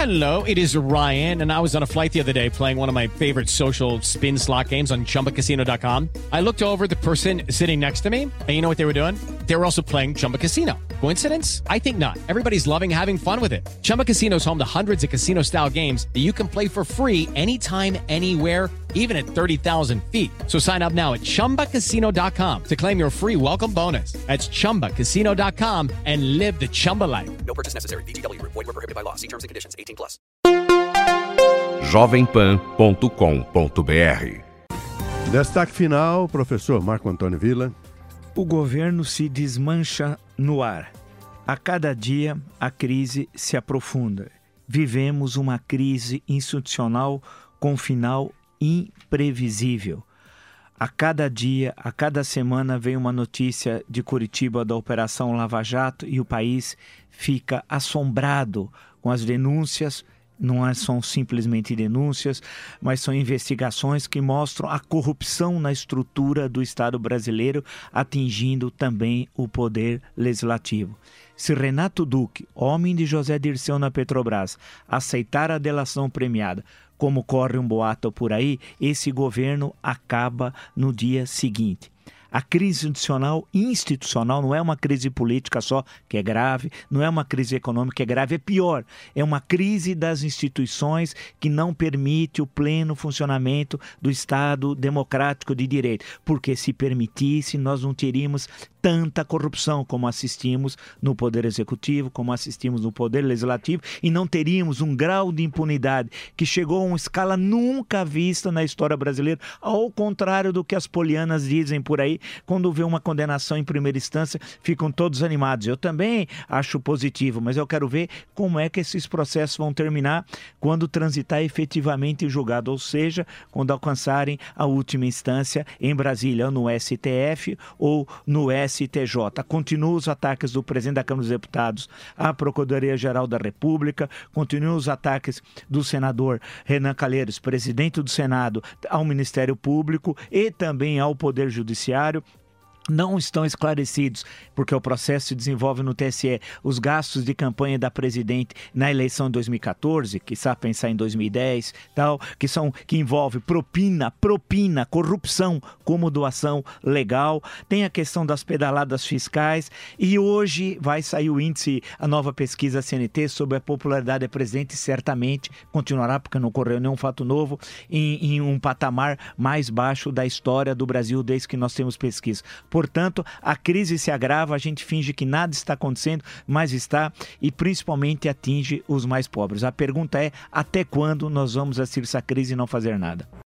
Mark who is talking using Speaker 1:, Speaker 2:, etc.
Speaker 1: Hello, it is Ryan, and I was on a flight the other day playing one of my favorite social spin slot games on ChumbaCasino.com. I looked over at the person sitting next to me, and you know what they were doing? They were also playing Chumba Casino. Coincidence? I think not. Everybody's loving having fun with it. Chumba Casino is home to hundreds of casino-style games that you can play for free anytime, anywhere, even at 30,000 feet. So sign up now at ChumbaCasino.com to claim your free welcome bonus. That's ChumbaCasino.com and live the Chumba life.
Speaker 2: No purchase necessary. VGW. Void where prohibited by law. See terms and conditions. 18+.
Speaker 3: jovempan.com.br.
Speaker 4: Destaque final, professor Marco Antônio Villa.
Speaker 5: O governo se desmancha no ar. A cada dia, a crise se aprofunda. Vivemos uma crise institucional com final imprevisível. A cada dia, a cada semana, vem uma notícia de Curitiba da Operação Lava Jato e o país fica assombrado com as denúncias. Não são simplesmente denúncias, mas são investigações que mostram a corrupção na estrutura do Estado brasileiro, atingindo também o poder legislativo. Se Renato Duque, homem de José Dirceu na Petrobras, aceitar a delação premiada, como corre um boato por aí, esse governo acaba no dia seguinte. A crise institucional não é uma crise política só que é grave, não é uma crise econômica que é grave, é pior. É uma crise das instituições que não permite o pleno funcionamento do Estado democrático de direito. Porque se permitisse, nós não teríamos tanta corrupção como assistimos no Poder Executivo, como assistimos no Poder Legislativo, e não teríamos um grau de impunidade que chegou a uma escala nunca vista na história brasileira, ao contrário do que as polianas dizem por aí. Quando vê uma condenação em primeira instância, ficam todos animados. Eu também acho positivo, mas eu quero ver como é que esses processos vão terminar quando transitar efetivamente em julgado, ou seja, quando alcançarem a última instância em Brasília, ou no STF ou no STJ. Continuam os ataques do presidente da Câmara dos Deputados à Procuradoria-Geral da República, continuam os ataques do senador Renan Calheiros, presidente do Senado, ao Ministério Público e também ao Poder Judiciário. Não estão esclarecidos, porque o processo se desenvolve no TSE, os gastos de campanha da presidente na eleição de 2014, que sabe pensar em 2010, tal, que envolve propina, corrupção como doação legal, tem a questão das pedaladas fiscais, e hoje vai sair o índice, a nova pesquisa CNT sobre a popularidade da presidente, certamente continuará, porque não ocorreu nenhum fato novo, em um patamar mais baixo da história do Brasil desde que nós temos pesquisa. Portanto, a crise se agrava, a gente finge que nada está acontecendo, mas está, e principalmente atinge os mais pobres. A pergunta é, até quando nós vamos assistir essa crise e não fazer nada?